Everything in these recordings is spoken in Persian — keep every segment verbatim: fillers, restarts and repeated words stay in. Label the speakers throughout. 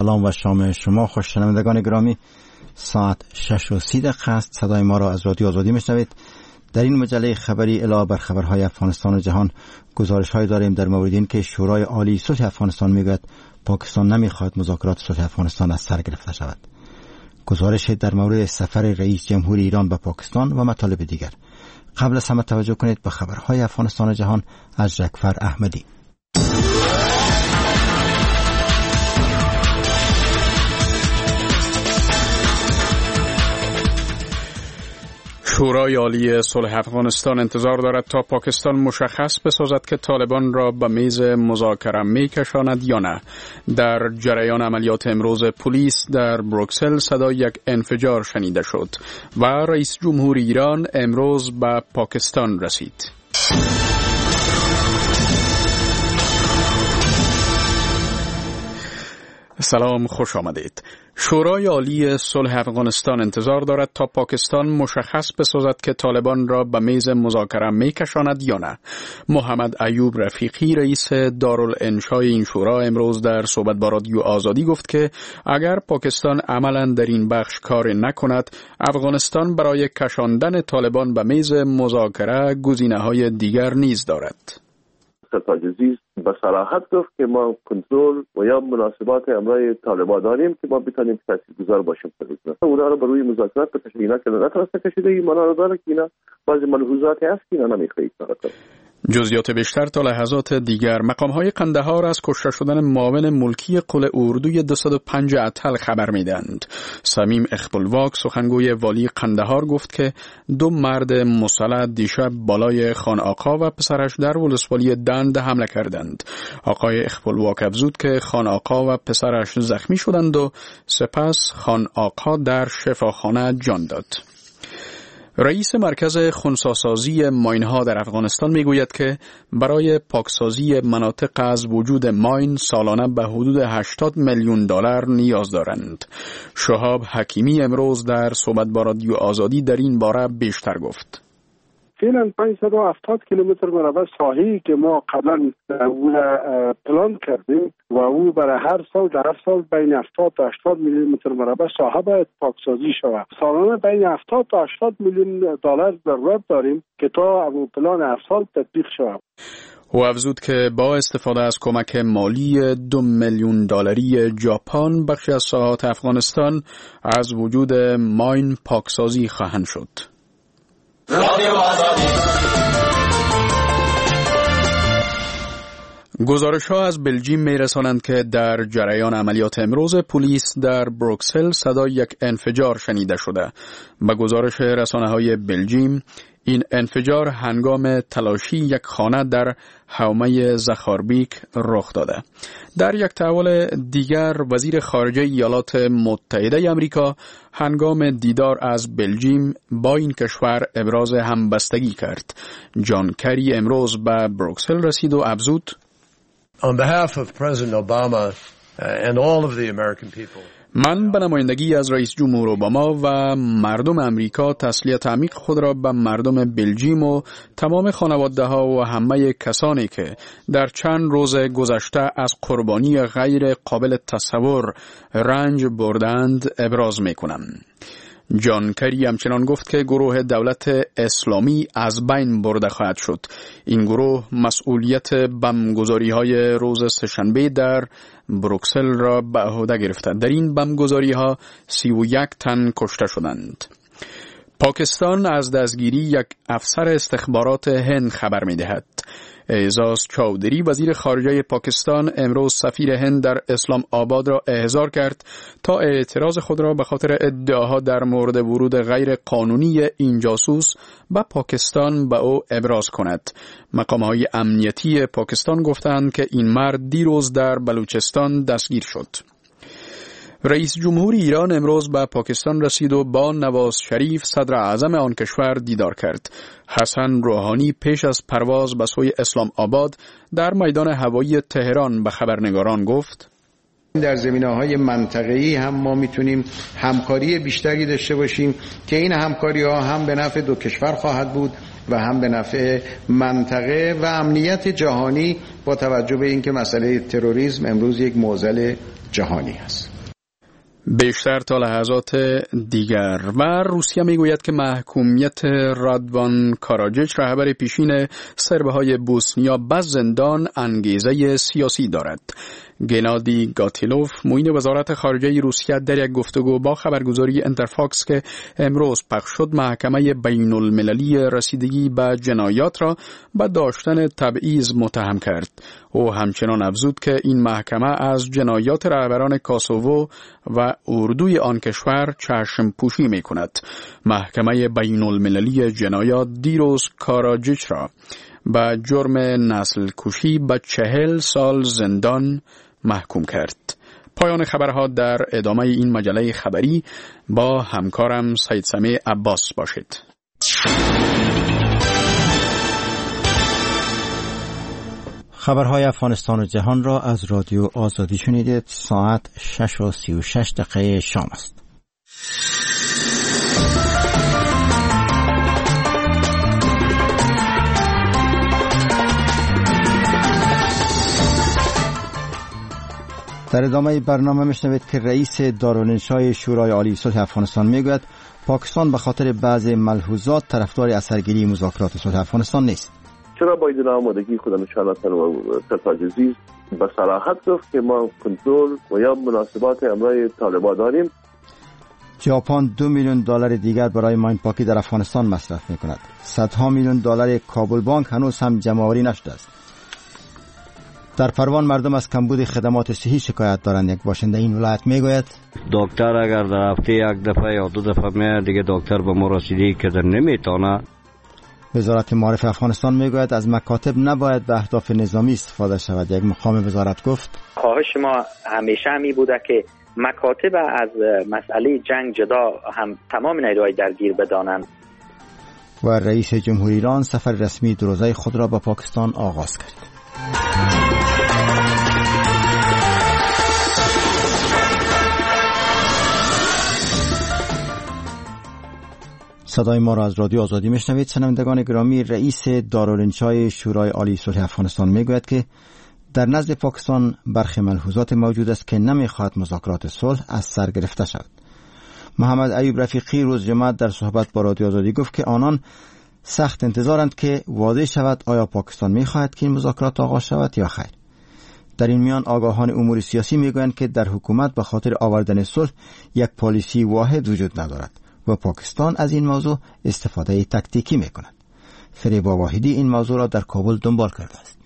Speaker 1: سلام و شام شما خوششنوندگان گرامی. ساعت شش و سی دقیقه است. صدای ما را از رادیو آزادی میشنوید. در این مجله خبری علاوه بر خبرهای افغانستان و جهان گزارش های داریم در مورد این که شورای عالی صلح افغانستان میگوید پاکستان نمیخواهد مذاکرات صلح افغانستان از سر گرفته شود. گزارش در مورد سفر رئیس جمهور ایران به پاکستان و مطالب دیگر. قبل از همه توجه کنید به خبرهای افغانستان و جهان از جعفر احمدی.
Speaker 2: شورای عالی صلح افغانستان انتظار دارد تا پاکستان مشخص بسازد که طالبان را به میز مذاکره می‌کشاند یا نه. در جریان عملیات امروز پلیس در بروکسل صدای یک انفجار شنیده شد و رئیس جمهور ایران امروز به پاکستان رسید. سلام، خوش آمدید. شورای عالی صلح افغانستان انتظار دارد تا پاکستان مشخص بسازد که طالبان را به میز مذاکره میکشاند یا نه. محمد ایوب رفیقی رئیس دارالانشای این شورا امروز در صحبت با رادیو آزادی گفت که اگر پاکستان عملاً در این بخش کار نکند، افغانستان برای کشاندن طالبان به میز مذاکره گزینه‌های دیگر نیز دارد.
Speaker 3: سرتاج به صراحت گفت که ما کنترل و یا مناسبات امرای طالبان داریم که ما بتونیم تاثیرگذار باشیم. اونا رو به روی مذاکرات بکشیم. اینا که نتونسته کشیده این معنا رو داره که اینا بعضی ملحوظاتی هست که اینا نمیخواهید کار کنه.
Speaker 2: جزئیات بیشتر تا لحظات دیگر. مقام‌های قندهار از کشته شدن معاون ملکی قل اردوی دویست و پنج اتل خبر میدند. سمیم اخبالواک سخنگوی والی قندهار گفت که دو مرد مسلح دیشب بالای خان آقا و پسرش در ولسوالی دند حمله کردند. آقای اخبالواک افزود که خان آقا و پسرش زخمی شدند و سپس خان آقا در شفاخانه جان داد. رئیس مرکز خنثی‌سازی ماین‌ها در افغانستان میگوید که برای پاکسازی مناطق از وجود ماین سالانه به حدود هشتاد میلیون دلار نیاز دارند. شهاب حکیمی امروز در صحبت با رادیو آزادی در این باره بیشتر گفت.
Speaker 4: فعلا پانصد و هفتاد کیلومتر مربع ساحه‌ای که ما قبلا پلان کردیم و او برای هر سال در هر سال بین هفتاد تا هشتاد میلیون متر مربع ساحه باید پاکسازی شود. سالانه بین هفتاد تا هشتاد میلیون دلار ضرورت داریم که تا او پلان هر سال تطبیق شود.
Speaker 2: او افزود که با استفاده از کمک مالی دو میلیون دلاری ژاپن بخشی از ساحات افغانستان از وجود ماین پاکسازی خواهند شد. گزارش ها از بلژیم می رسانند که در جریان عملیات امروز پلیس در بروکسل صدای یک انفجار شنیده شده. به گزارش رسانه های بلژیم این انفجار هنگام تلاشی یک خانه در حومه زخاربیک رخ داده. در یک تحول دیگر وزیر خارجه ایالات متحده آمریکا هنگام دیدار از بلژیم با این کشور ابراز همبستگی کرد. جان کری امروز به بروکسل رسید و افزود
Speaker 5: On behalf of President Obama and all of the American people.
Speaker 2: من به نمایندگی از رئیس جمهور اوباما و مردم امریکا تسلیت عمیق خود را به مردم بلژیم و تمام خانواده ها و همه کسانی که در چند روز گذشته از قربانی غیر قابل تصور رنج بردند ابراز می کنم. جان کری همچنان گفت که گروه دولت اسلامی از بین برده خواهد شد. این گروه مسئولیت بمبگذاری های روز سه‌شنبه در بروکسل را به عهده گرفته. در این بمبگذاری ها سی و یک تن کشته شدند. پاکستان از دستگیری یک افسر استخبارات هند خبر می دهد. اعزاز چودری وزیر خارجه پاکستان امروز سفیر هند در اسلام آباد را احضار کرد تا اعتراض خود را به خاطر ادعاها در مورد ورود غیر قانونی این جاسوس به پاکستان به او ابراز کند. مقام‌های امنیتی پاکستان گفتند که این مرد دیروز در بلوچستان دستگیر شد. رئیس جمهور ایران امروز به پاکستان رسید و با نواز شریف صدر اعظم آن کشور دیدار کرد. حسن روحانی پیش از پرواز به سوی اسلام آباد در میدان هوایی تهران به خبرنگاران گفت:
Speaker 6: در زمینه‌های منطقه‌ای هم ما میتونیم همکاری بیشتری داشته باشیم که این همکاری‌ها هم به نفع دو کشور خواهد بود و هم به نفع منطقه و امنیت جهانی با توجه به اینکه مسئله تروریسم امروز یک معضل جهانی است.
Speaker 2: بیشتر تا لحظات دیگر. و روسیه میگوید که محکومیت رادوان کاراجیچ رهبر پیشین سربهای بوسنیا به زندان انگیزه سیاسی دارد. گنادی گاتیلوف معین وزارت خارجه روسیه در یک گفتگو با خبرگزاری انترفاکس که امروز پخش شد محکمه بین المللی رسیدگی به جنایات را به داشتن تبعیض متهم کرد. او همچنان افزود که این محکمه از جنایات رهبران کاسوو و اردوی آن کشور چشم پوشی می کند. محکمه بین المللی جنایات دیروز کاراجیچ را به جرم نسل کشی به چهل سال زندان محکوم کرد. پایان خبرها در ادامه این مجله خبری با همکارم سید سمیع عباس باشید.
Speaker 1: خبرهای افغانستان و جهان را از رادیو آزادی شنیدید. ساعت شش و سی و شش دقیقه شام است. در ادامه برنامه میشنوید که رئیس دارالانشای شورای عالی صلح افغانستان میگوید پاکستان به خاطر بعض ملحوظات طرفدار اثرگیری مذاکرات صلح افغانستان نیست.
Speaker 3: چرا باید این آمادگی خود نشانتن و سرتاج عزیز به صراحت گفت که ما کنترل و یا مناسبات امرای طالبان داریم.
Speaker 1: ژاپن دو میلیون دلار دیگر برای ماین پاکی در افغانستان مصرف میکند. صدها میلیون دلار کابل بانک هنوز هم جمع‌آوری نشده است. در پروان مردم از کمبود خدمات صحی شکایت دارند. یک باشنده این ولایت میگوید
Speaker 7: دکتر اگر در هفته یک دفعه یا دو دفعه میاد دیگه دکتر به ما رسیدگی که نمیتونه.
Speaker 1: وزارت معارف افغانستان میگوید از مکاتب نباید به اهداف نظامی استفاده شود. یک مقام وزارت گفت
Speaker 8: خواهش ما همیشه می بوده که مکاتب از مسئله جنگ جدا هم تمام نیروهای درگیر بدانند.
Speaker 1: و رئیس جمهوری ایران سفر رسمی دو روزه خود را به پاکستان آغاز کرد. صدای ما را از رادیو آزادی میشنوید. شنوندگان گرامی، رئیس دارالانشای شورای عالی صلح افغانستان میگوید که در نزد پاکستان برخی ملحوظات موجود است که نمیخواهد مذاکرات صلح از سر گرفته شود. محمد ایوب رفیقی روز جمعه در صحبت با رادیو آزادی گفت که آنان سخت انتظارند که واضح شود آیا پاکستان میخواهد که این مذاکرات آغاز شود یا خیر. در این میان آگاهان امور سیاسی میگویند که در حکومت به خاطر آوردن صلح یک پالیسی واحد وجود ندارد و پاکستان از این موضوع استفاده تکتیکی میکند. فریبا واحدی این موضوع را در کابل دنبال کرده است.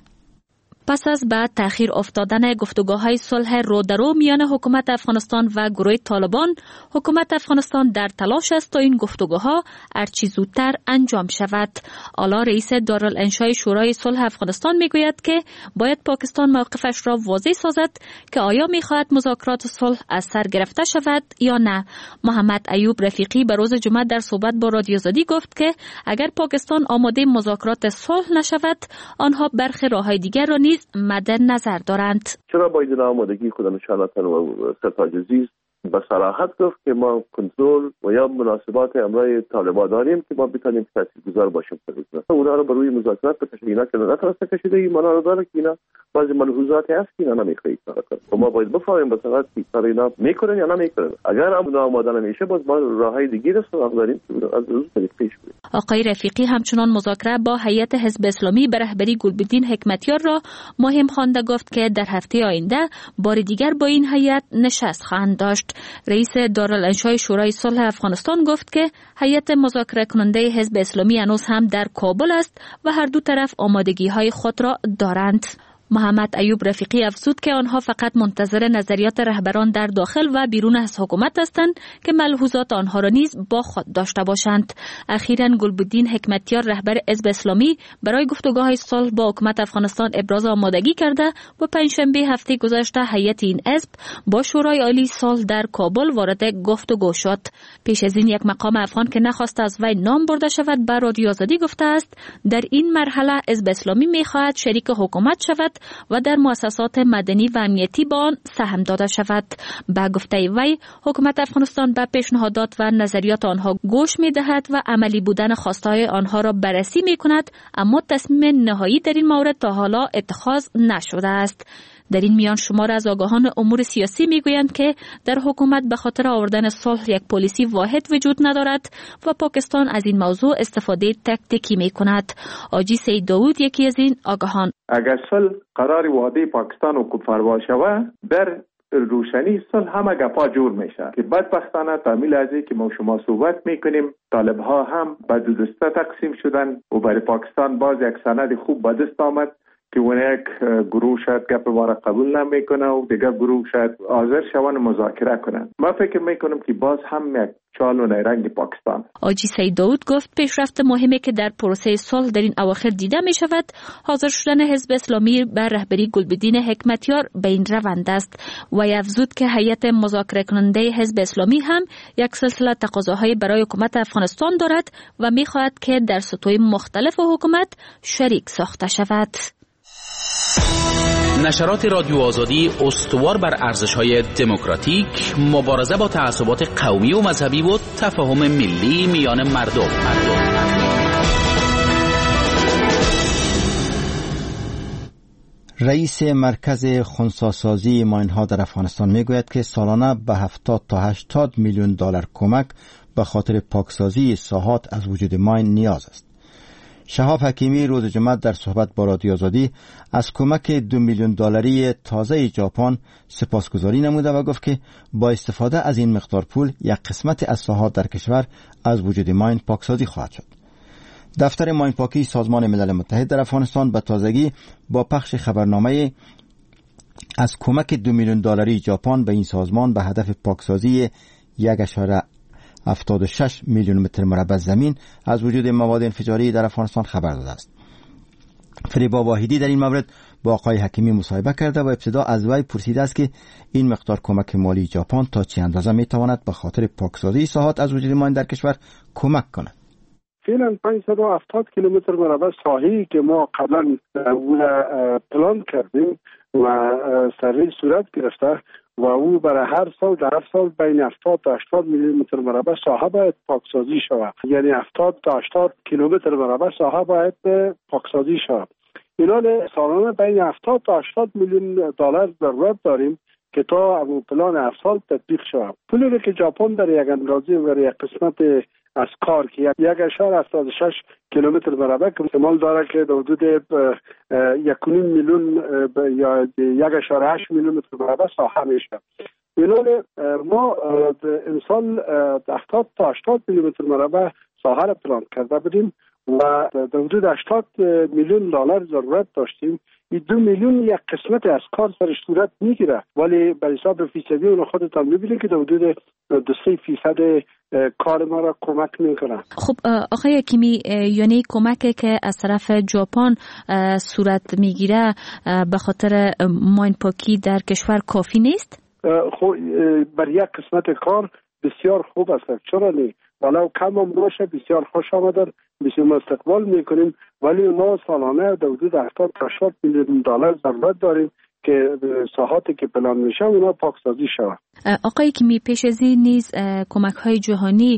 Speaker 9: پس از بعد تأخیر افتادن گفتگوهای صلح رودرو میان حکومت افغانستان و گروه طالبان، حکومت افغانستان در تلاش است تا این گفتگوها هرچه زودتر انجام شود. اعلی رئیس دارالانشای شورای صلح افغانستان میگوید که باید پاکستان موقفش را واضح سازد که آیا میخواهد مذاکرات صلح از سر گرفته شود یا نه. محمد ایوب رفیقی به روز جمعه در صحبت با رادیو آزادی گفت که اگر پاکستان آماده مذاکرات صلح نشود، آنها برخی راههای دیگر را مد نظر دارند.
Speaker 3: چرا باید این آمادگی خود نشانتن و سرتاج عزیز به صراحت گفت که ما کنترل و یا مناسبات امرای طالبان داریم که ما بتانیم تاثیرگذار باشیم. اونا رو به روی مذاکرات بکشید. اینا که نتونسته کشیده این معنا رو داره که اینا بعضی ملحوظاتی هست که اینا نمیخواهید کار و ما باید بفهمیم به صراحت که کار اینا میکنن یا نمیکنن. اگر اونا آماده نمیشه باز ما راههای دیگه رو سراغ داریم که از روز پیش بریم.
Speaker 9: آقای رفیقی همچنان مذاکره با هیئت حزب اسلامی به رهبری گلبدین حکمتیار را مهم خوانده گفت که در هفته آینده بار دیگر با این هیئت نشست خواهند داشت. رئیس دارالانشای شورای صلح افغانستان گفت که هیئت مذاکره کننده حزب اسلامی هنوز هم در کابل است و هر دو طرف آمادگی‌های خود را دارند. محمد ایوب رفیقی افزود که آنها فقط منتظر نظریات رهبران در داخل و بیرون از حکومت هستند که ملحوظات آنها را نیز با خود داشته باشند. اخیراً گلبدین حکمتیار رهبر حزب اسلامی برای گفتگوهای صلح با حکومت افغانستان ابراز آمادگی کرده و پنجشنبه هفته گذشته هیئت این حزب با شورای عالی صلح در کابل وارد گفتگو شد. پیش از این یک مقام افغان که نخواست از وی نام برده شود به رادیو آزادی گفته است در این مرحله حزب اسلامی می‌خواهد شریک حکومت شود و در مؤسسات مدنی و امنیتی با آن سهم داده شود. با گفته وی حکومت افغانستان به پیشنهادات و نظریات آنها گوش می دهد و عملی بودن خواستهای آنها را بررسی می کند، اما تصمیم نهایی در این مورد تا حالا اتخاذ نشده است. در این میان شمار از آگاهان امور سیاسی میگویند که در حکومت به خاطر آوردن صلح یک پلیسی واحد وجود ندارد و پاکستان از این موضوع استفاده تکتیکی میکند. حاجی سید داود یکی از این آگاهان:
Speaker 10: اگر صلح قرار وعده پاکستان و کفار باشه، در روشنی صلح همه گپا جور میشه که بدبختانه تعمیل ازی که ما شما صحبت میکنیم، طالب ها هم به دو دسته تقسیم شدن و برای پاکستان باز یک سند خوب به دست آمد که اون یک گروه شاید گپ ما را قبول نمیکنه و دیگر گروه شاید حاضر شوند مذاکره کنند. ما فکر میکنم که باز هم یک چال و نیرنگ پاکستان.
Speaker 9: حاجی سید داود گفت پیشرفت مهمی که در پروسه صلح در این اواخر دیده می شود حاضر شدن حزب اسلامی بر رهبری گلبدین حکمتیار به این روند است و افزود که هیئت مذاکره کننده حزب اسلامی هم یک سلسله تقاضاهای برای حکومت افغانستان دارد و می خواهد که در سطوح مختلف حکومت شریک ساخته شود.
Speaker 11: نشرات رادیو آزادی استوار بر ارزش‌های دموکراتیک، مبارزه با تعصبات قومی و مذهبی و تفاهم ملی میان مردم.
Speaker 1: رئیس مرکز خنثی‌سازی ماین‌ها در افغانستان میگوید که سالانه به هفتاد تا هشتاد میلیون دلار کمک به خاطر پاکسازی ساحات از وجود ماین نیاز است. شهاب حکیمی روز جمعه در صحبت با رادیو آزادی از کمک دو میلیون دلاری تازه ژاپن سپاسگزاری نموده و گفت که با استفاده از این مقدار پول یک قسمت از ساحات در کشور از وجود ماین پاکسازی خواهد شد. دفتر ماین پاکی سازمان ملل متحد در افغانستان به تازگی با پخش خبرنامه از کمک دو میلیون دلاری ژاپن به این سازمان به هدف پاکسازی یک اشاره هفتاد و شش میلیون متر مربع زمین از وجود مواد انفجاری در افغانستان خبر داده است. فریبا واحدی در این مورد با آقای حکیمی مصاحبه کرده و ابتدا از وی پرسیده است که این مقدار کمک مالی ژاپن تا چه اندازه می تواند به خاطر پاکسازی ساحات از وجود ماین در کشور کمک کند.
Speaker 4: فعلا پانصد و هفتاد کیلومتر مربع ساحلی که ما قبلا پلان کردیم و سری صورت گرفته و او برای هر سال در هر سال بین هفتاد تا هشتاد میلیون متر مربع ساحه باید پاکسازی شود، یعنی هفتاد تا هشتاد کیلومتر مربع ساحه باید پاکسازی شود. اینال سالانه بین هفتاد تا هشتاد میلیون دلار ضرورت داریم که تا اون پلان هر سال تطبیق شود. پولی که ژاپن در یک اندازه و یک قسمت از کار که یک اشاره هفتاد و شش کیلومتر مربع که احتمال داره که در حدود یک و نیم میلیون یا یک اشاره هشت میلیون متر مربع ساحه میشه. اینال ما امسال هفتاد تا هشتاد میلیون متر مربع ساحه را پلان کرده بودیم و در حدود هشتاد میلیون دلار ضرورت داشتیم. این دو میلیون یک قسمت از کار سرش صورت میگیره، ولی به حساب فیصدی اون خودتان میبینید که در حدود دو سه فیصد کار ما را کمک میکنه.
Speaker 9: خب آقای حکیمی، یعنی کمکی که از طرف ژاپن صورت میگیره به خاطر ماین پاکی در کشور کافی نیست؟
Speaker 4: خب بر یک قسمت کار بسیار خوب است، چرا نه؟ ولو کم هم باشه بسیار خوش آمدن، بسیار استقبال میکنیم، ولی ما سالانه در حدود هفتاد تا هشتاد میلیون دلار ضرورت داریم که ساحاتی که پلان میشه اونا پاکسازی شود.
Speaker 9: آقای حکیمی، پیش از این نیز کمک های جهانی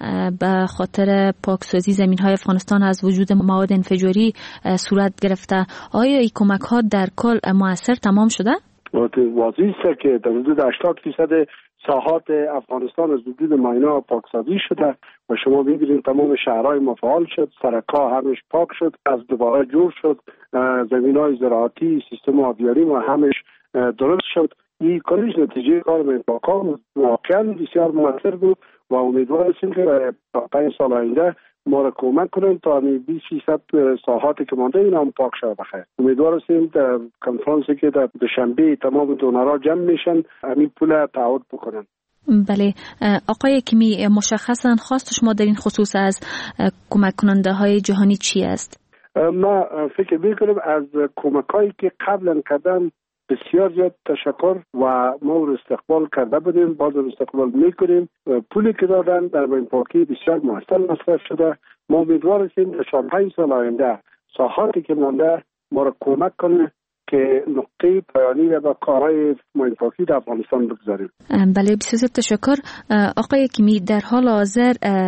Speaker 9: به خاطر پاکسازی زمین های افغانستان از وجود مواد انفجاری صورت گرفته. آیا این کمک ها در کل مؤثر تمام شده؟
Speaker 4: واضح است که در حدود هشتاد درصد ساحات افغانستان از وجود ماینا پاکسازی شده و شما می‌بینید تمام شهرهای ما فعال شد، سرک‌ها همش پاک شد، از دوباره جور شد، زمین‌های زراعتی، سیستم آبیاری ما همش درست شد. این کلیش نتیجه کار مایپاکان واقعا بسیار موثر بود و امیدوار هستیم که پنج سال آینده ما را کمک کنند تا بیست درصد ساحاتی که مانده اینا هم پاک شود بخیر. امیدوار هستیم در کنفرانسی که در دوشنبه تمام دونرها جمع میشن همین پول تعهد بکنن.
Speaker 9: بله آقای حکیمی، مشخصا خواست شما در این خصوص از کمک کننده های جهانی چی است؟
Speaker 4: ما فکر میکنم از کمک هایی که قبلا کردن بسیار زیاد تشکر و ما رو استقبال کرده بودیم، باز رو استقبال میکنیم. پولی که دادن در ماین پاکی بسیار موثر مصرف شده. ما امیدوار هستیم در چهار پنج سال آینده ساحاتی که مانده ما رو کمک کنه که نقطه پایانی و با کارهای ماین پاکی در افغانستان بگذاریم.
Speaker 9: بله بسیار تشکر. آقای حکیمی، در حال حاضر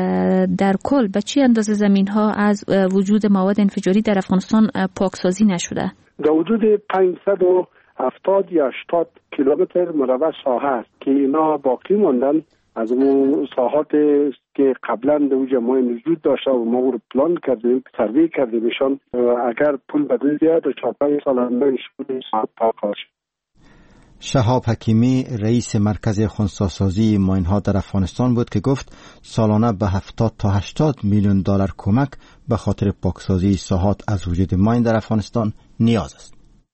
Speaker 9: در کل به چه اندازه زمین ها از وجود مواد انفجاری در افغانستان پاکسازی نشده؟
Speaker 4: در حدود پانصد و هفتاد یا هشتاد کیلومتر مربع ساحه است که اینا باقی موندن از اون ساحات که قبلا در جمعه وجود داشته و ما رو پلان کردیم، سروی کردیمشان. اگر پول بدل بیاد تا چهار پنج سال اندازه شده پاک شد.
Speaker 1: شهاب حکیمی رئیس مرکز خنثی‌سازی ماین‌ها در افغانستان بود که گفت سالانه به هفتاد تا هشتاد میلیون دلار کمک به خاطر پاکسازی ساحات از وجود ماین در افغانستان نیاز است.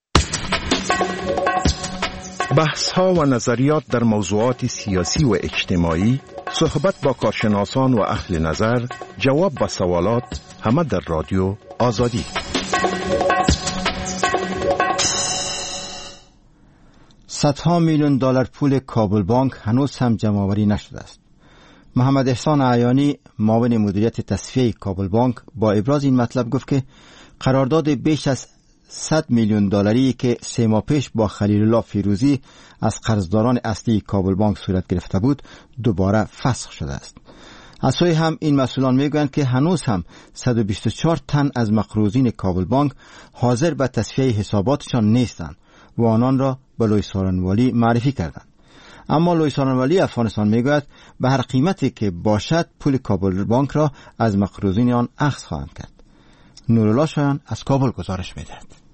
Speaker 12: بحث‌ها و نظریات در موضوعات سیاسی و اجتماعی، صحبت با کارشناسان و اهل نظر، جواب به سوالات، همه در رادیو آزادی.
Speaker 1: صدها میلیون دلار پول کابل بانک هنوز هم جمع‌آوری نشده است. محمد احسان عیانی معاون مدیریت تصفیه کابل بانک با ابراز این مطلب گفت که قرارداد بیش از صد میلیون دلاری که سه ماه پیش با خلیل الله فیروزی از قرضداران اصلی کابل بانک صورت گرفته بود دوباره فسخ شده است. از سوی هم این مسئولان میگویند که هنوز هم صد و بیست و چهار تن از مقروضین کابل بانک حاضر به تصفیه حساباتشان نیستند و آنان را به لوی سارنوالی معرفی کردند. اما لوی سارنوالی افغانستان میگوید به هر قیمتی که باشد پول کابل بانک را از مقروضین آن اخذ خواهند کرد. نورالله شایان از کابل گزارش میدهد.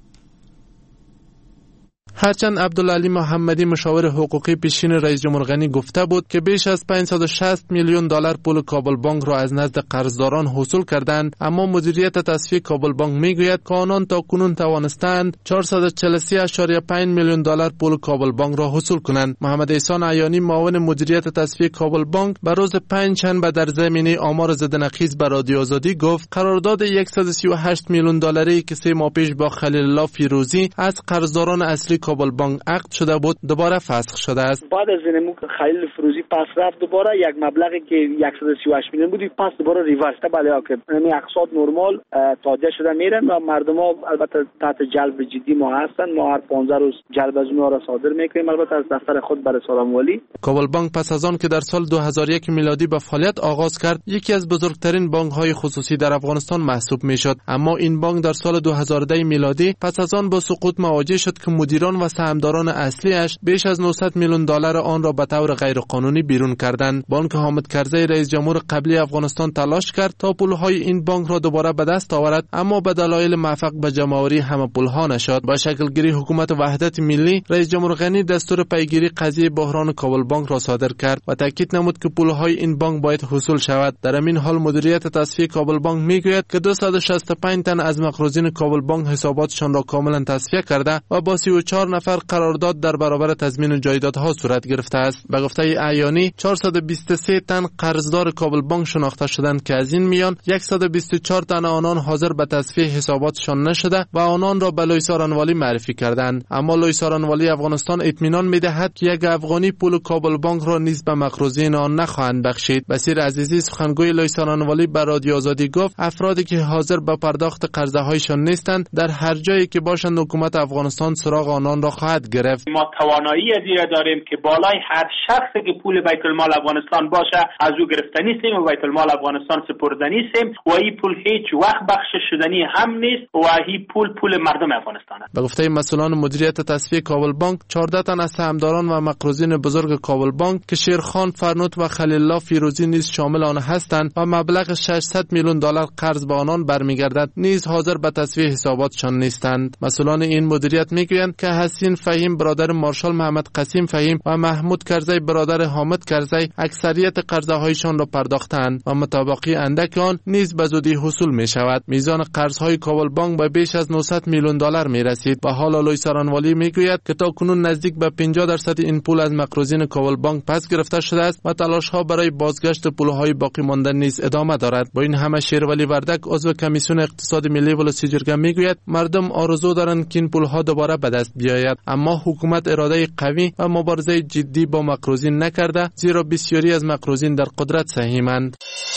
Speaker 13: هرچند عبدالعلی محمدی مشاور حقوقی پیشین رئیس جمهور غنی گفته بود که بیش از پانصد و شصت میلیون دلار پول کابل بانک را از نزد قرضداران حصول کردند، اما مدیریت تصفیه کابل بانک میگوید که آنان تاکنون توانستند چهارصد و چهل و سه و پنج میلیون دلار پول کابل بانک را حصول کنند. محمد احسان عیانی معاون مدیریت تصفیه کابل بانک به روز پنجشنبه در زمینه آمار ضد نقیض به رادیو آزادی گفت قرارداد صد و سی و هشت میلیون دلاری که سه ماه پیش با خلیل الله فیروزی از قرضداران اصلی کابل بانک عقد شده بود دوباره فسخ شده است.
Speaker 14: بعد از اینکه خلیل فیروزی پس رفت دوباره یک مبلغی که صد و سی و هشت میلیون بود پس دوباره ریورس بله که یعنی اقساط نرمال تادیه شده میرن و مردم ها البته تحت جلب جدی ما هستن. ما هر پانزده روز جلب از اونها را صادر میکنیم البته از دفتر خود برای سارنوالی.
Speaker 13: کابل بانک پس از آن که در سال دو هزار و یک میلادی به فعالیت آغاز کرد یکی از بزرگترین بانک های خصوصی در افغانستان محسوب میشد، اما این بانک در سال دو هزار و ده میلادی پس از آن با سقوط مواجه شد که مدیران و سهامداران اصلیش بیش از نهصد میلیون دلار آن را به طور غیرقانونی بیرون کردند. بانک حامد کرزی رئیس جمهور قبلی افغانستان تلاش کرد تا پولهای این بانک را دوباره به دست آورد، اما به دلایل موفق به جمع‌آوری همه پولها نشد. با شکلگیری حکومت وحدت ملی رئیس جمهور غنی دستور پیگیری قضیه بحران کابل بانک را صادر کرد و تاکید نمود که پولهای این بانک باید حصول شود. در همین حال مدیریت تصفیه کابل بانک میگوید که دویست و شصت و پنج تن از مقروضین کابل بانک حساباتشان را کاملا تصفیه کرده و با سی و چهار نفر قرارداد در برابر تضمین جایدادها صورت گرفته است. به گفته عیانی چهارصد و بیست و سه تن قرضدار کابل بانک شناخته شدند که از این میان صد و بیست و چهار تن آنان حاضر به تصفیه حساباتشان نشده و آنان را به لوی سارنوالی معرفی کردند. اما لوی سارنوالی افغانستان اطمینان میدهد که یک افغانی پول کابل بانک را نیز به مقروضین آن نخواهند بخشید. بصیر عزیزی سخنگوی لوی سارنوالی به رادیو آزادی گفت افرادی که حاضر به پرداخت قرضه هایشان نیستند در هر جایی که باشند حکومت افغانستان سراغ آنان را خواهد گرفت.
Speaker 15: ما توانایی از این داریم که بالای هر شخصی که پول بیت المال افغانستان باشه از او گرفتنی سیم و بیت المال افغانستان سپردنی سیم و این پول هیچ وقت بخش شدنی هم نیست و این پول پول مردم افغانستان است.
Speaker 13: به گفته مسئولان مدیریت تصفیه کابل بانک چهارده تن از سهامداران و مقروضین بزرگ کابل بانک که شیرخان فرنوت و خلیل الله فیروزی نیز شامل آن هستند و مبلغ ششصد میلیون دلار قرض به آنان برمیگردد نیز حاضر به تصفیه حساباتشان نیستند. مسئولان این مدیریت میگویند که حسین فهیم برادر مارشال محمد قسیم فهیم و محمود کرزی برادر حامد کرزی اکثریت قرضه هایشان را پرداختند و مطابقی اندک آن نیز به زودی حصول می شود. میزان قرض های کابل بانک به بیش از نهصد میلیون دلار می رسید. با حال لوی سارنوالی می گوید که تا کنون نزدیک به پنجاه درصد این پول از مقروضین کابل بانک پس گرفته شده است و تلاش ها برای بازگشت پول های باقی مانده نیز ادامه دارد. با این همه شیرولی وردک عضو کمیسیون اقتصاد ملی ولسی جرگه می گوید مردم آرزو دارند که این پول ها دوباره به دست بیاید، اما حکومت اراده قوی و مبارزه جدی با مقروضین نکرده، زیرا بسیاری از مقروضین در قدرت سهیمند.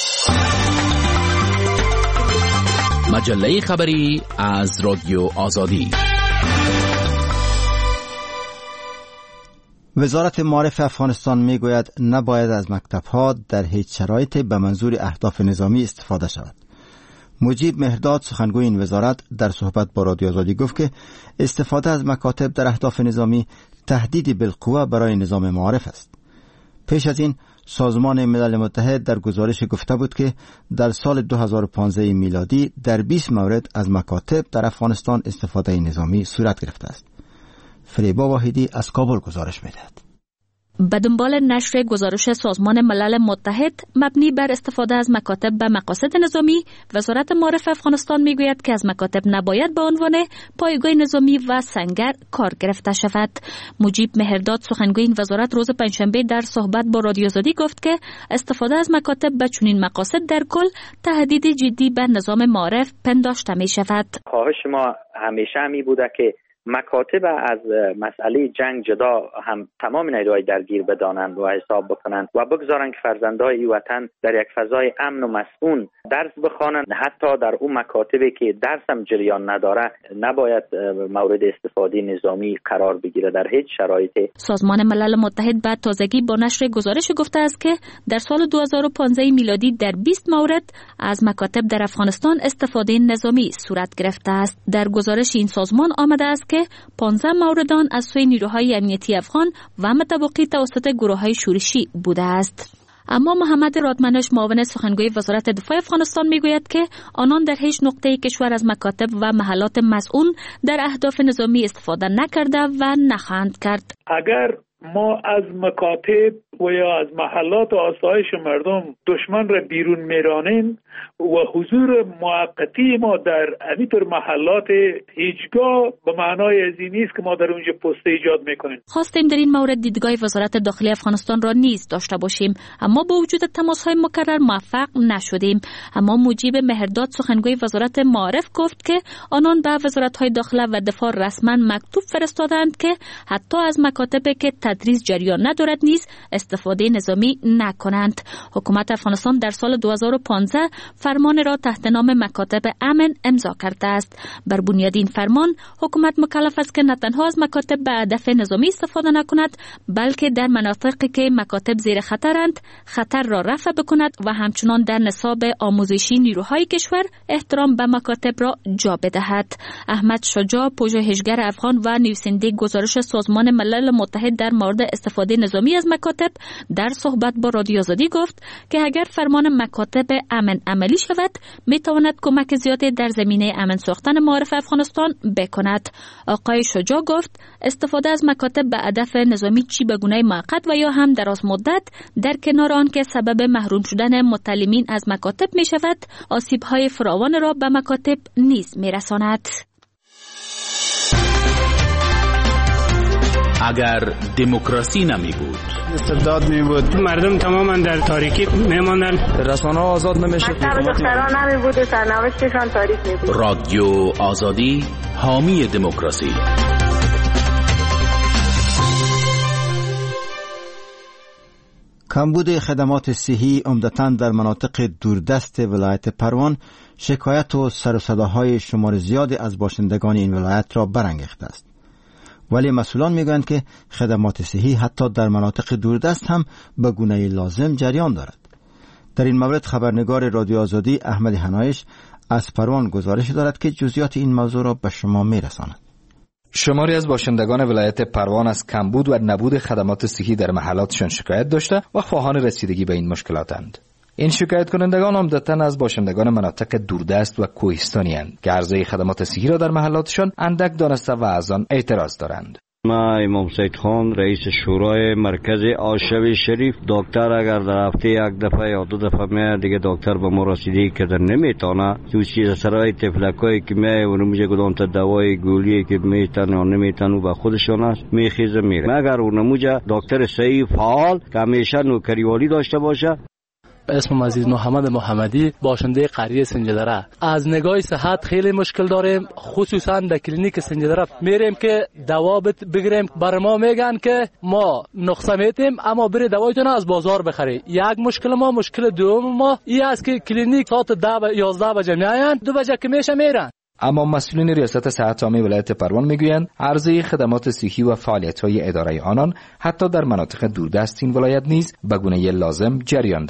Speaker 11: مجله خبری از رادیو آزادی.
Speaker 1: وزارت معارف افغانستان میگوید نباید از مکتب‌ها در هیچ شرایطی به منظور اهداف نظامی استفاده شود. مجیب مهرداد سخنگوی این وزارت در صحبت با رادیو آزادی گفت که استفاده از مکاتب در اهداف نظامی تهدیدی بالقوه برای نظام معارف است. پیش از این سازمان ملل متحد در گزارش گفته بود که در سال دو هزار و پانزده میلادی در بیست مورد از مکاتب در افغانستان استفاده نظامی صورت گرفته است. فریبا واحدی از کابل گزارش می‌دهد.
Speaker 9: به دنبال نشر گزارش سازمان ملل متحد مبنی بر استفاده از مکاتب به مقاصد نظامی، وزارت معارف افغانستان میگوید که از مکاتب نباید به عنوان پایگاه نظامی و سنگر کار گرفته شود. مجیب مهرداد سخنگوی این وزارت روز پنجشنبه در صحبت با رادیو آزادی گفت که استفاده از مکاتب به چنین مقاصد در کل تهدید جدی به نظام معارف پنداشته می شود.
Speaker 8: خواهش ما همیشه می بوده که مکاتب از مسئله جنگ جدا هم تمام نیروهای درگیر بدانند و حساب بکنند و بگذارند که فرزندای وطن در یک فضای امن و مسئول درس بخوانند. حتی در اون مکاتبی که درس هم جریان نداره نباید مورد استفاده نظامی قرار بگیره در هیچ شرایطی.
Speaker 9: سازمان ملل متحد بعد تازگی با نشر گزارش گفته است که در سال دو هزار و پانزده میلادی در بیست مورد از مکاتب در افغانستان استفاده نظامی صورت گرفته است. در گزارش این سازمان آمده است که پانزده مورد آن از سوی نیروهای امنیتی افغان و متوقی توسط گروه‌های شورشی بوده است. اما محمد رادمنش معاون سخنگوی وزارت دفاع افغانستان میگوید که آنان در هیچ نقطه کشور از مکاتب و محلات مسئول در اهداف نظامی استفاده نکرده و نخواهند کرد.
Speaker 16: اگر ما از مکاتب و یا از محلات آسایش مردم دشمن را بیرون میرانیم و حضور موقتی ما در همینطور محلات هیچگاه به معنای از این نیست که ما در اونجا پست ایجاد میکنیم.
Speaker 9: خواستیم در این مورد دیدگاه وزارت داخلی افغانستان را نیز داشته باشیم، اما با وجود تماس‌های مکرر موفق نشدیم. اما مجیب مهرداد سخنگوی وزارت معارف گفت که آنان به وزارت‌های داخله و دفاع رسما مکتوب فرستادند که حتی از مکاتبی که تدریس جریان ندارد نیز استفاده نظامی نکنند. حکومت افغانستان در سال دو هزار و پانزده فرمان را تحت نام مکاتب امن امضا کرده است. بر بنیاد این فرمان حکومت مکلف است که نه تنها از مکاتب به هدف نظامی استفاده نکند، بلکه در مناطقی که مکاتب زیر خطرند خطر را رفع بکند و همچنان در نصاب آموزشی نیروهای کشور احترام به مکاتب را جا بدهد. احمد شجاع، پژوهشگر افغان و نویسنده گزارش سازمان ملل متحد در مورد استفاده نظامی از مکاتب در صحبت با رادیو آزادی گفت که اگر فرمان مکاتب امن عملی شود می تواند کمک زیادی در زمینه امن ساختن معارف افغانستان بکند. آقای شجاع گفت استفاده از مکاتب به هدف نظامی چی به گونه موقت و یا هم دراز مدت در کنار آن که سبب محروم شدن متعلمین از مکاتب می شود، آسیب های فراوان را به مکاتب نیز می رساند.
Speaker 11: اگر دموکراسی نمی بود،
Speaker 17: استبداد می بود، مردم تماما در تاریکی می ماندن، رسانه ها آزاد نمی شد،
Speaker 18: دختران نمی بود و سرنوشتشان تاریک می بود.
Speaker 11: رادیو آزادی، حامی دموکراسی.
Speaker 1: کمبود خدمات صحی عمدتاً در مناطق دوردست ولایت پروان شکایت و سر و صداهای شمار زیادی از باشندگان این ولایت را برانگیخته است. ولی مسئولان میگویند که خدمات صحی حتی در مناطق دوردست هم به گونه لازم جریان دارد. در این مورد خبرنگار رادیو آزادی احمد حنایش از پروان گزارش دارد که جزئیات این موضوع را به شما میرساند.
Speaker 19: شماری از باشندگان ولایت پروان از کمبود و نبود خدمات صحی در محلاتشان شکایت داشته و خواهان رسیدگی به این مشکلاتند. این شکایت کنندگان عمدتاً از باشندگان مناطق دوردست و کوهستانی اند که عرضه خدمات صحی را در محلاتشان اندک دانسته و از آن اعتراض دارند.
Speaker 7: ما امام سید خان رئیس شورای مرکز آشوی شریف، دکتر اگر در هفته یک دفعه یا دو دفعه میاد دیگه دکتر به ما رسیدگی کردن نمیتونه. تو چیز سرای تفلکایی که میای و نمیشه کدام تا دوای گولیه که میتونه و نمیتونه به خودشون است میخیزه میره. مگر اون نموجه دکتر صحیح فعال که همیشه نوکریوالی داشته باشه.
Speaker 20: اسمم عزیز محمد محمدی، باشنده قریه سنجدره. از نگاه صحت خیلی مشکل داریم، خصوصا در کلینیک سنجدره میریم که دوا بگیریم، بر ما میگن که ما نقصه میتیم اما بری دوایتون از بازار بخری. یک مشکل ما، مشکل دوم ما این است که کلینیک ساعت ده و یازده بجه میاین، دو بجه که میشه میرن.
Speaker 19: اما مسئولین ریاست صحت عامه ولایت پروان میگویند عرضه خدمات صحی و فعالیت‌های اداره آنان حتی در مناطق دوردست این ولایت نیز به گونه لازم جریان دارد.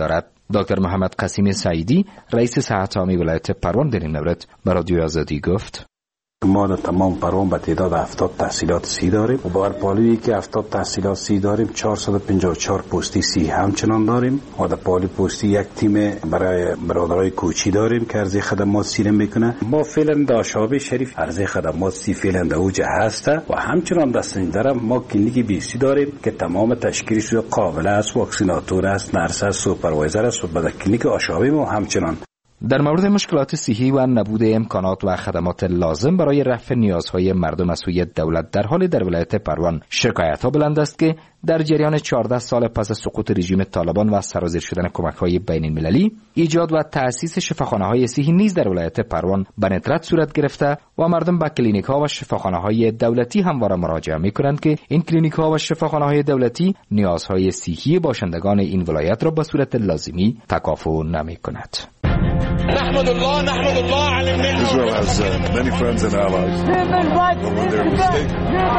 Speaker 19: دکتر محمد قاسم سعیدی رئیس صحت عامه ولایت پروان در این مورد به رادیو آزادی گفت:
Speaker 21: ما در تمام پروان به تعداد هفتاد تحصیلات سی داریم و با پالی که هفتاد تحصیلات سی داریم چهارصد و پنجاه و چهار پستی سی همچنان داریم و در پالی پستی یک تیم برای برادرای کوچی داریم که عرضه خدمات سی میکنه. ما فعلا در شعبه شریف عرضه خدمات سی فعلا در اوج هسته و همچنان در سنجدرم ما کلینیک بیسی داریم که تمام تشکیلش قابل است، واکسیناتور است، نرس است، سوپروایزر است و بعد کلینیک آشابه ما همچنان.
Speaker 19: در مورد مشکلات صحی و نبود امکانات و خدمات لازم برای رفع نیازهای مردم از سوی دولت در حال در ولایت پروان شکایت‌ها بلند است که در جریان چهارده سال پس از سقوط رژیم طالبان و سرازیر شدن کمک‌های بین‌المللی، ایجاد و تأسیس شفاخانه‌های صحی نیز در ولایت پروان به ندرت صورت گرفته و مردم به کلینیک‌ها و شفاخانه‌های دولتی همواره مراجعه می‌کنند که این کلینیک‌ها و شفاخانه‌های دولتی نیازهای صحی باشندگان این ولایت را به صورت لازمی تکافؤ نمی‌کند.
Speaker 22: نحمد الله نحمد الله على النعمة. Israel has uh, many friends and allies. When they're mistaken.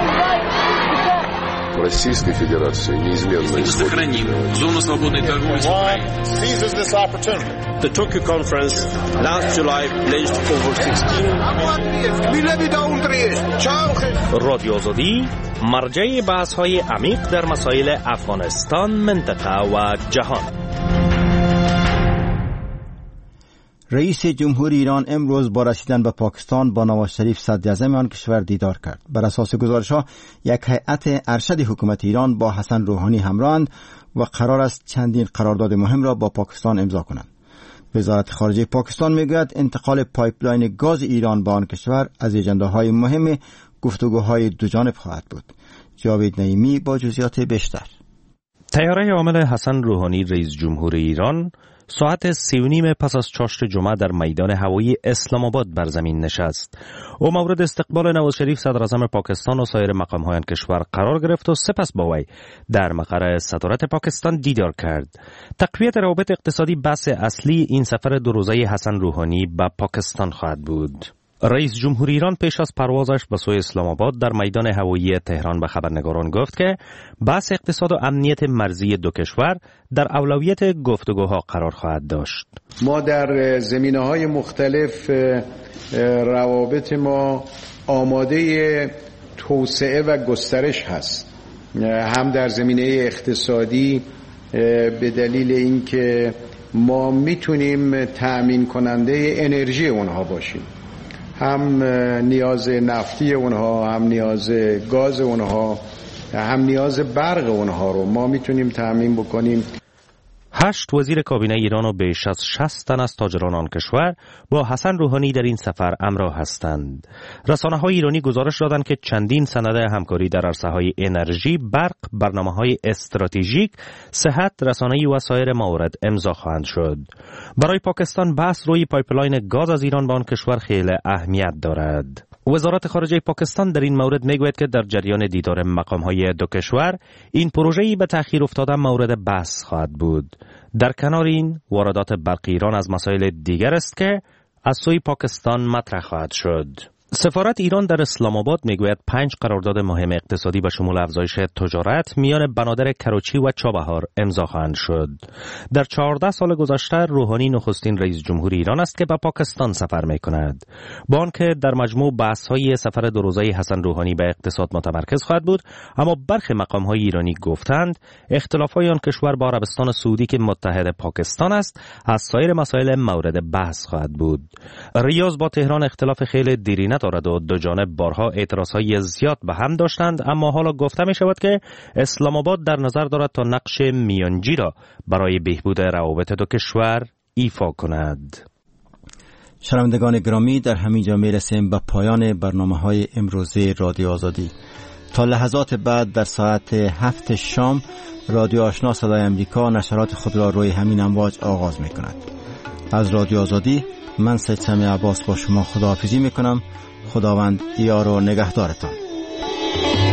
Speaker 23: Российской Федерации неизменно
Speaker 22: сохраним зону свободной торговли с Украиной. Seizes this opportunity.
Speaker 23: The Tokyo conference last July pledged over sixteen.
Speaker 24: رادیو آزادی مرجع بحث‌های عمیق در مسائل افغانستان، منطقه و جهان.
Speaker 1: رئیس جمهوری ایران امروز با رسیدن به پاکستان با نواز شریف صدراعظم آن کشور دیدار کرد. بر اساس گزارش‌ها یک هیئت ارشد حکومت ایران با حسن روحانی همراهند و قرار است چندین قرارداد مهم را با پاکستان امضا کنند. وزارت خارجه پاکستان میگوید انتقال پایپلاین گاز ایران به آن کشور از اجنده‌های مهم گفتگوهای دوجانب خواهد بود. جاوید نعیمی با جزئیات بیشتر.
Speaker 24: طیاره حامل حسن روحانی رئیس جمهور ایران ساعت سی و نیم پس از چاشت جمعه در میدان هوایی اسلام آباد بر زمین نشست. او مورد استقبال نواز شریف صدراعظم پاکستان و سایر مقام‌های کشور قرار گرفت و سپس با وی در مقر صدارت پاکستان دیدار کرد. تقویت روابط اقتصادی بحث اصلی این سفر دو روزه حسن روحانی به پاکستان خواهد بود. رئیس جمهور ایران پیش از پروازش به سوی اسلام آباد در میدان هوایی تهران به خبرنگاران گفت که بحث اقتصاد و امنیت مرزی دو کشور در اولویت گفتگوها قرار خواهد داشت.
Speaker 6: ما در زمینه‌های مختلف روابط ما آماده توسعه و گسترش هست، هم در زمینه اقتصادی به دلیل اینکه ما میتونیم تأمین کننده انرژی اونها باشیم، هم نیاز نفتی اونها، هم نیاز گاز اونها، هم نیاز برق اونها رو ما میتونیم تامین بکنیم.
Speaker 24: هشت وزیر کابینه ایران و بیش از شصت تن از تاجران آن کشور با حسن روحانی در این سفر همراه هستند. رسانه‌های ایرانی گزارش دادند که چندین سند همکاری در عرصه‌های انرژی، برق، برنامه‌های استراتژیک، صحت، رسانه‌ای و سایر موارد امضا خواهند شد. برای پاکستان بحث روی پایپلاین گاز از ایران به آن کشور خیلی اهمیت دارد. وزارت خارجه پاکستان در این مورد میگوید که در جریان دیدار مقام‌های دو کشور این پروژه‌ای به تأخیر افتاده مورد بحث خواهد بود. در کنار این واردات برق ایران از مسائل دیگر است که از سوی پاکستان مطرح خواهد شد. سفارت ایران در اسلام آباد میگوید پنج قرارداد مهم اقتصادی به شمول افزایش تجارت میان بنادر کراچی و چابهار امضا خواهند شد. در چهارده سال گذشته روحانی نخستین رئیس جمهور ایران است که به پاکستان سفر میکند. با آنکه در مجموع بحث‌های سفر دو روزه حسن روحانی به اقتصاد متمرکز خواهد بود، اما برخی مقام‌های ایرانی گفتند اختلاف‌های آن کشور با عربستان سعودی که متحد پاکستان است از سایر مسائل مورد بحث خواهد بود. ریاض با تهران اختلاف خیلی دیرینه دارد و دو جانب بارها اعتراضهای زیاد به هم داشتند، اما حالا گفته می شود که اسلام آباد در نظر دارد تا نقش میانجی را برای بهبود روابط دو کشور ایفا کند.
Speaker 1: شنوندگان گرامی، در همینجا می رسیم به پایان برنامه های امروزه رادیو آزادی. تا لحظات بعد در ساعت هفت شام رادیو آشنا صدای امریکا نشرات خود را روی همین امواج آغاز می کند. از رادیو آزادی من سید سمیع عباس با شما خداحافظی می کنم. خداوند یار و نگهدارتان.